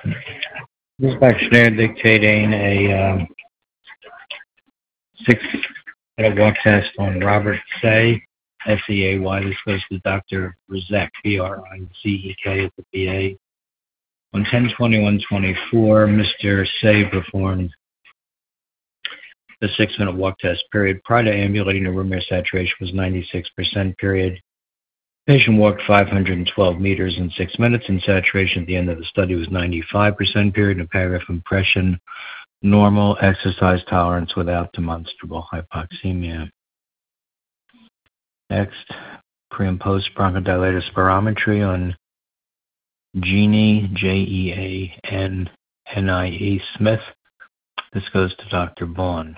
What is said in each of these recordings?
This questionnaire dictating a 6-minute walk test on Robert Say, S-E-A-Y. This goes to Dr. Rizek, B-R-I-Z-E-K at the VA. On 10/21/24, Mr. Say performed the 6-minute walk test period. Prior to ambulating, the room air saturation was 96% period. Patient walked 512 meters in 6 minutes, and saturation at the end of the study was 95% period. And paragraph impression, normal exercise tolerance without demonstrable hypoxemia. Next, pre and post bronchodilator spirometry on Jeannie, Jeannie Smith. This goes to Dr. Vaughn.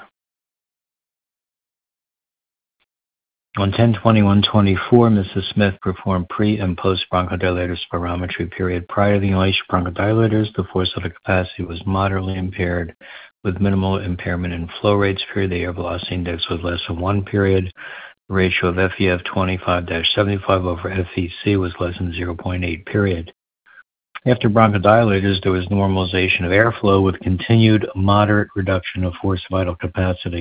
On 10/21/24, Mrs. Smith performed pre and post bronchodilator spirometry period. Prior to the inhalation bronchodilators, the forced vital capacity was moderately impaired with minimal impairment in flow rates period. The air velocity index was less than 1 period. The ratio of FEF 25-75 over FEC was less than 0.8 period. After bronchodilators, there was normalization of airflow with continued moderate reduction of forced vital capacity.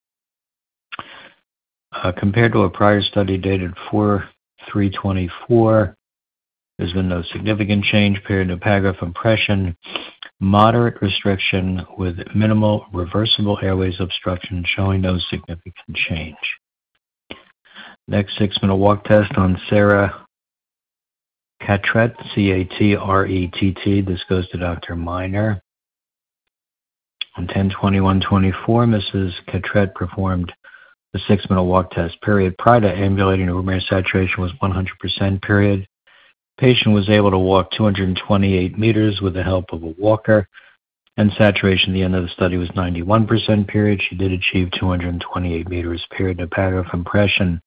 Compared to a prior study dated 4/3/24, there's been no significant change. Period of paragraph impression, moderate restriction with minimal reversible airways obstruction, showing no significant change. Next, 6-minute walk test on Sarah Catrett, C-A-T-R-E-T-T. This goes to Dr. Miner. On 10/21/24, Mrs. Catrett performed the 6-minute walk test period. Prior to ambulating, the room air saturation was 100% period. Patient was able to walk 228 meters with the help of a walker, and saturation at the end of the study was 91% period. She did achieve 228 meters period. A paragraph impression.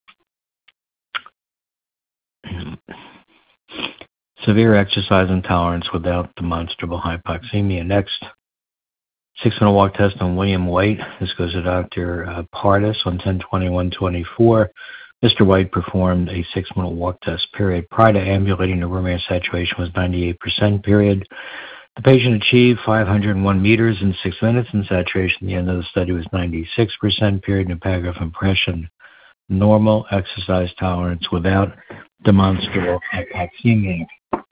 Severe exercise intolerance without demonstrable hypoxemia. Next, 6-minute walk test on William White. This goes to Dr. Pardis. On 10/21/24, Mr. White performed a 6-minute walk test period. Prior to ambulating, the room air saturation was 98% period. The patient achieved 501 meters in 6 minutes, and saturation at the end of the study was 96% period. In a paragraph impression, normal exercise tolerance without demonstrable hypoxemia.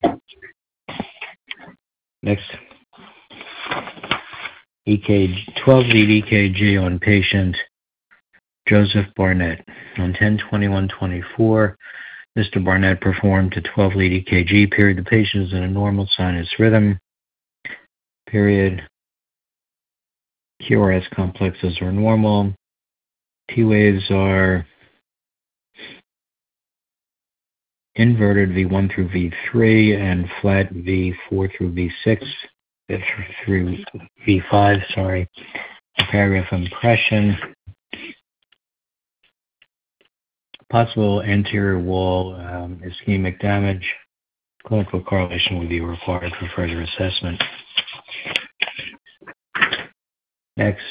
Next, EKG, 12-lead EKG on patient Joseph Barnett. On 10/21/24, Mr. Barnett performed a 12-lead EKG period. The patient is in a normal sinus rhythm period. QRS complexes are normal. T waves are inverted V1 through V3 and flat V4 through V6 through V5. Sorry. Paragraph impression. Possible anterior wall ischemic damage. Clinical correlation will be required for further assessment. Next,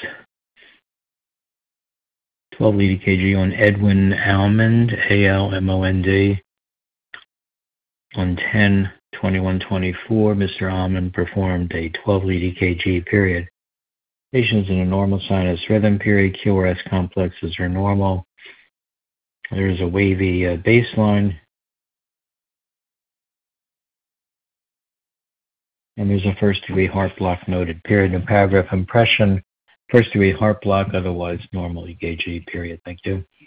12-lead EKG on Edwin Almond, A-L-M-O-N-D. On 10/21/24, Mr. Almond performed a 12-lead EKG period. Patient is in a normal sinus rhythm period. QRS complexes are normal. There is a wavy baseline. And there's a first-degree heart block noted period. In paragraph impression, first-degree heart block, otherwise normal EKG period. Thank you.